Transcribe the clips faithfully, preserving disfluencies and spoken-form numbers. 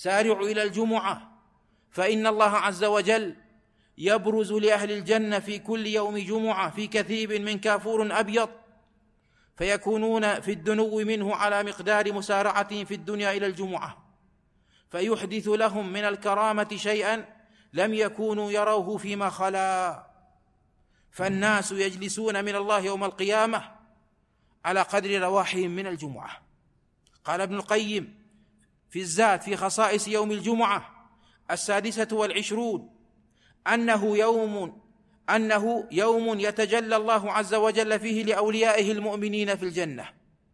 سارعوا إلى الجمعة، فإن الله عز وجل يبرز لأهل الجنة في كل يوم جمعة في كثيب من كافور أبيض، فيكونون في الدنو منه على مقدار مسارعتهم في الدنيا إلى الجمعة، فيحدث لهم من الكرامة شيئا لم يكونوا يروه فيما خلا. فالناس يجلسون من الله يوم القيامة على قدر رواحهم من الجمعة. قال ابن القيم في الزاد في خصائص يوم الجمعة السادسة والعشرون أنه يوم أنه يوم يتجلى الله عز وجل فيه لأوليائه المؤمنين في الجنة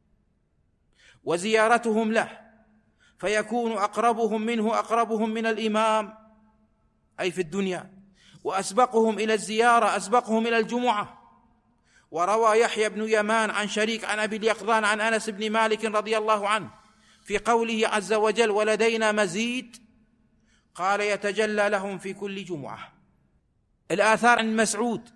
وزيارتهم له، فيكون أقربهم منه أقربهم من الإمام أي في الدنيا، وأسبقهم إلى الزيارة أسبقهم إلى الجمعة. وروى يحيى بن يمان عن شريك عن أبي اليقظان عن أنس بن مالك رضي الله عنه في قوله عز وجل ولدينا مزيد، قال يتجلى لهم في كل جمعة. الآثار عن مسعود.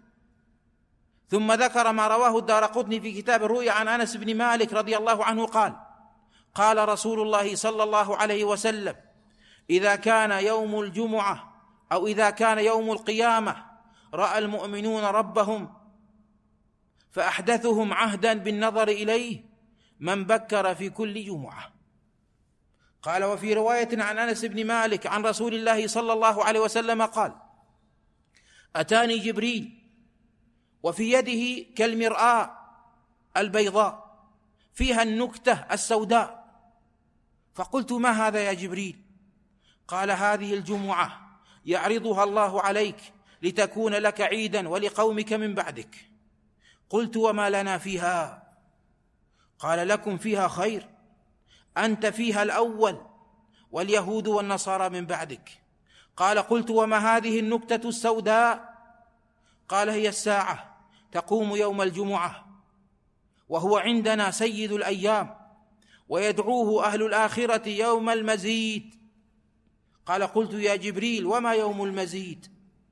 ثم ذكر ما رواه الدارقطني في كتاب الرؤيا عن أنس بن مالك رضي الله عنه قال قال رسول الله صلى الله عليه وسلم إذا كان يوم الجمعة أو إذا كان يوم القيامة رأى المؤمنون ربهم فأحدثهم عهدا بالنظر إليه من بكر في كل جمعة. قال وفي رواية عن أنس بن مالك عن رسول الله صلى الله عليه وسلم قال أتاني جبريل وفي يده كالمرآة البيضاء فيها النكتة السوداء، فقلت ما هذا يا جبريل؟ قال هذه الجمعة يعرضها الله عليك لتكون لك عيدا ولقومك من بعدك. قلت وما لنا فيها؟ قال لكم فيها خير، أنت فيها الأول واليهود والنصارى من بعدك. قال قلت وما هذه النكتة السوداء؟ قال هي الساعة تقوم يوم الجمعة وهو عندنا سيد الأيام ويدعوه أهل الآخرة يوم المزيد. قال قلت يا جبريل وما يوم المزيد؟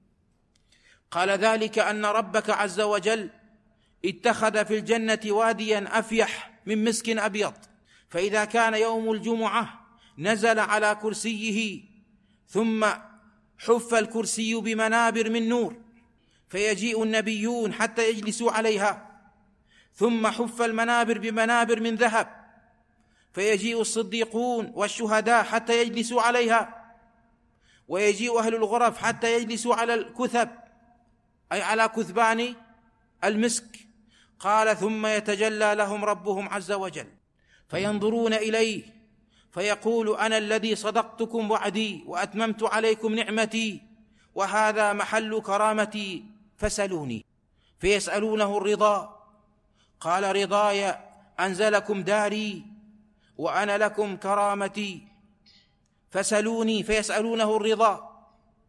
قال ذلك أن ربك عز وجل اتخذ في الجنة واديا أفيح من مسك أبيض، فإذا كان يوم الجمعة نزل على كرسيه ثم حف الكرسي بمنابر من نور فيجيء النبيون حتى يجلسوا عليها، ثم حف المنابر بمنابر من ذهب فيجيء الصديقون والشهداء حتى يجلسوا عليها، ويجيء أهل الغرف حتى يجلسوا على الكثب أي على كثبان المسك. قال ثم يتجلى لهم ربهم عز وجل فينظرون إليه فيقول أنا الذي صدقتكم وعدي وأتممت عليكم نعمتي وهذا محل كرامتي فسلوني. فيسألونه الرضا، قال رضاي أنزلكم داري وأنا لكم كرامتي فسلوني. فيسألونه الرضا،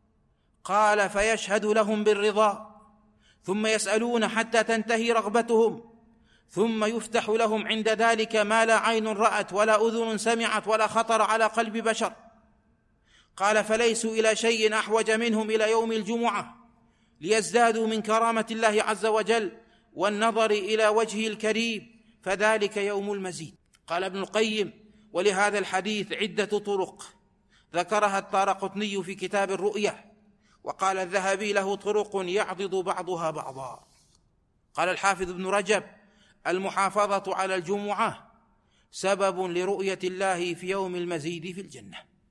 قال فيشهد لهم بالرضا، ثم يسألون حتى تنتهي رغبتهم، ثم يفتح لهم عند ذلك ما لا عين رأت ولا أذن سمعت ولا خطر على قلب بشر. قال فليسوا إلى شيء أحوج منهم إلى يوم الجمعة ليزدادوا من كرامة الله عز وجل والنظر إلى وجهه الكريم، فذلك يوم المزيد. قال ابن القيم ولهذا الحديث عدة طرق ذكرها الدارقطني في كتاب الرؤيا، وقال الذهبي له طرق يعضد بعضها بعضا. قال الحافظ ابن رجب المحافظة على الجمعة سبب لرؤية الله في يوم المزيد في الجنة.